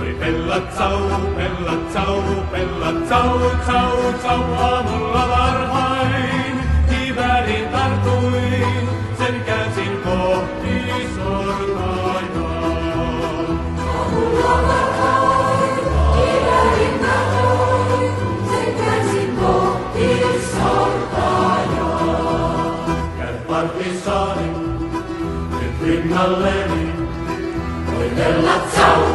Oi pella tsau, aamulla varhain. Kiväärin tartuin, sen käsin kohti sortajaa. Aamulla varhain, kiväärin tartuin, sen käsin kohti sortajaa. Käy partisaani, nyt rinnalleni. Oi pella tsau,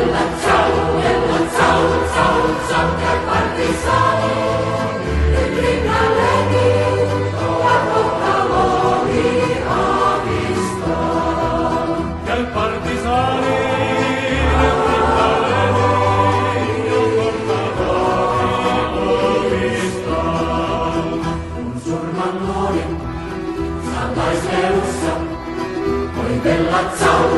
käy partisaani, nyt rinnalleni, ja kohta lohi aavistaa. käy partisaani, nyt rinnalleni, ja kohta lohi aavistaa. Kun surman luodin, saan taistelussa, oi pella tsau,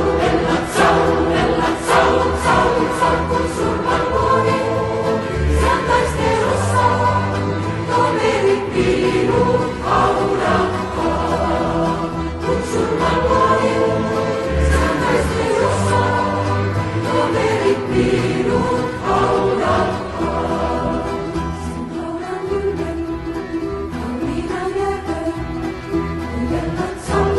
kun surman luodin, saan taistelussa, toverit minut haudattaa. Kun surman luodin, saan taistelussa, toverit minut haudattaa. Sen haudan ylmen, kauniina jääköön, pella tsau,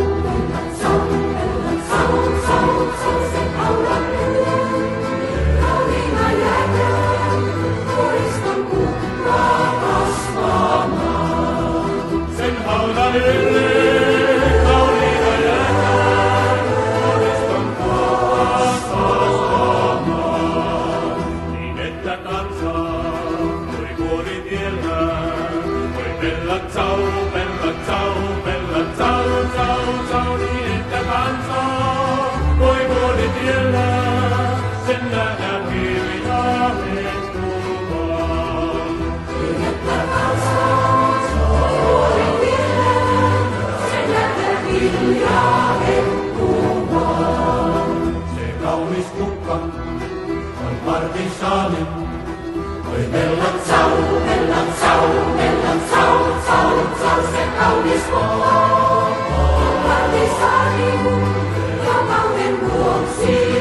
sen haudan ylmen. Kauniina jääköön, koriston kukkaa kasvamaan. sen haudan ylle, kauniina jääköön, koriston kukkaa kasvamaan. Niin että kansaa, voi vuoritiellään, voi pella tsau, niin että kansaa, voi vuoritiellään, sen nähdään hiljaa hetkumaan. Niin että kansaa voi vuoritiellään, sen nähdään hiljaa hehkumaan. Se kaunis kukka on partisaani, oi pella tsau, Se kaunis kukka on partisaani, ja kauden vuoksi